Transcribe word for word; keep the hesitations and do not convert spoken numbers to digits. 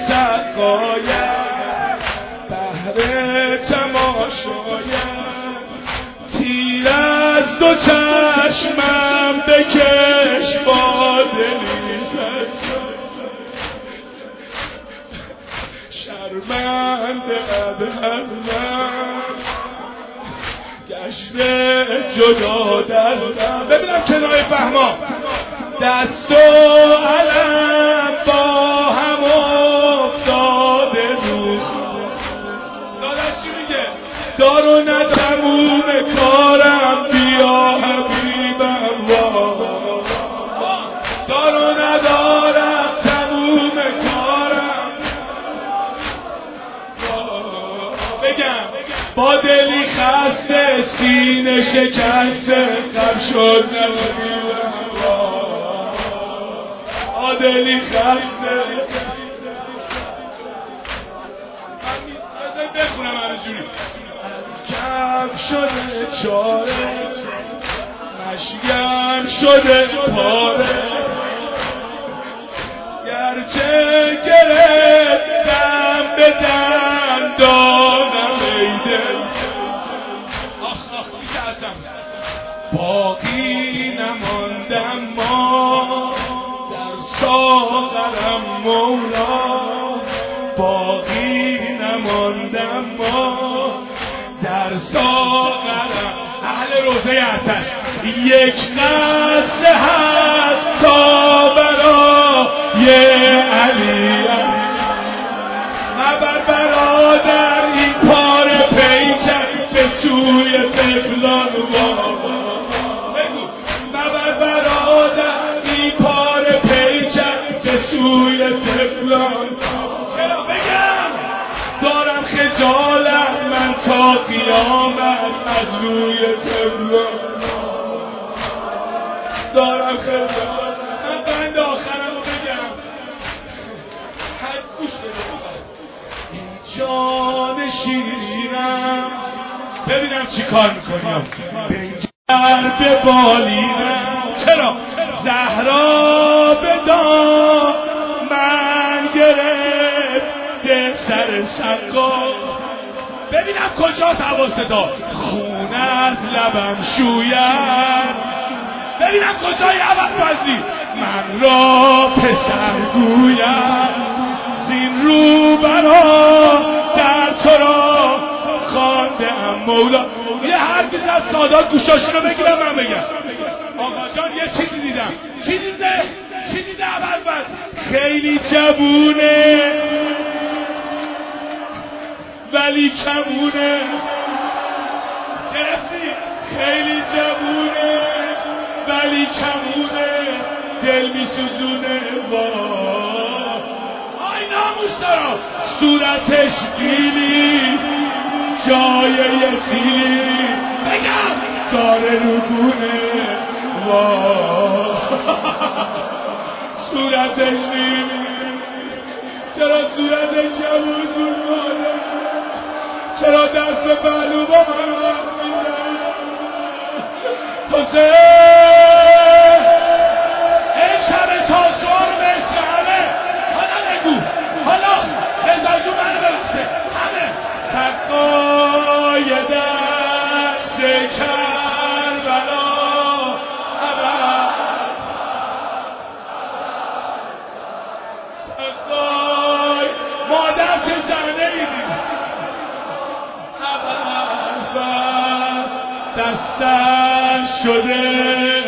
سقایم بهر تماشایم تیر از دو چشمم بکش با دلی سرد شرمنده ابهزم گشت جدا دستم. ببینم کنای فهما دست و علم با هم افتاده رو داداش چی میگه؟ دارو ندموم کارم بیا حبیبم را دارو ندارم تموم کارم بگم با دلی خسته سینه شکسته خم شد نبیرم با دلی خسته بخونم هر جوری از کم شده چاره مشگم شده پاره گرچه گرفتم به دندانم ای دل آخ آخ میترسم باقی نماندم ما در ساغرم مولا باقی نماندم ما در ساغرم اهل روزه آتش یک قطره حتی برای علی است مبر برادر این پار پیکر به سوی طفلان بگو مبر برادر این پار پیکر به سوی طفلان چرا بگم دارم خجالت من تا قیامت از روی طفلان دارم خجالت من بند آخرم رو بگم حد گوش بده این جان شیرینم ببینم چی کار میکنیم بنگر به بالینم چرا زهرا به دام من گرفت سر سقا ببینم کجاست حواستا خون از لبم شوید ببینم کجای عوض پزی من را پسر گویم زین رو برا در تو را خوانده ام مولا یه حرفی زد سادات گوشاشون رو بگیرم من بگم آقا جان یه چیزی دیدم چی دیده؟ چی دیده عوض پز؟ خیلی جوونه ولی کمونه گرفتی؟ خیلی جوونه ولی کمونه دل می سوزونه آی ناموش دارم صورتش گیلی جای یه سیلی بگم داره رگونه صورتش گیلی چرا صورتش جمون گونه چرا دست به پهلو با من حسین این شب تا سر بشه همه حالا نگو حالا رزاجو منو ببسته همه سقای دست کربلا سقای مادر که زنه میدیم دستش شده